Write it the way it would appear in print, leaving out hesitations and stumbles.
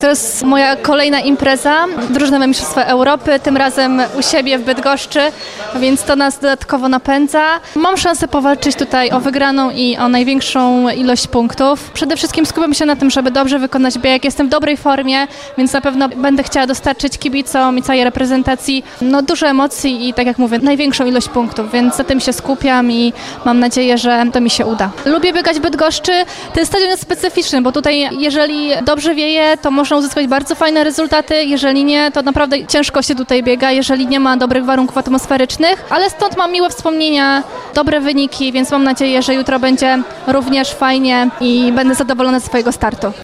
To jest moja kolejna impreza, drużynowe mistrzostwa Europy, tym razem u siebie w Bydgoszczy, więc to nas dodatkowo napędza. Mam szansę powalczyć tutaj o wygraną i o największą ilość punktów. Przede wszystkim skupiam się na tym, żeby dobrze wykonać bieg. Jestem w dobrej formie, więc na pewno będę chciała dostarczyć kibicom i całej reprezentacji dużo emocji i tak jak mówię, największą ilość punktów, więc za tym się skupiam i mam nadzieję, że to mi się uda. Lubię biegać w Bydgoszczy. Ten stadion jest specyficzny, bo tutaj jeżeli dobrze wieje, to można uzyskać bardzo fajne rezultaty, jeżeli nie, to naprawdę ciężko się tutaj biega, jeżeli nie ma dobrych warunków atmosferycznych, ale stąd mam miłe wspomnienia, dobre wyniki, więc mam nadzieję, że jutro będzie również fajnie i będę zadowolona ze swojego startu.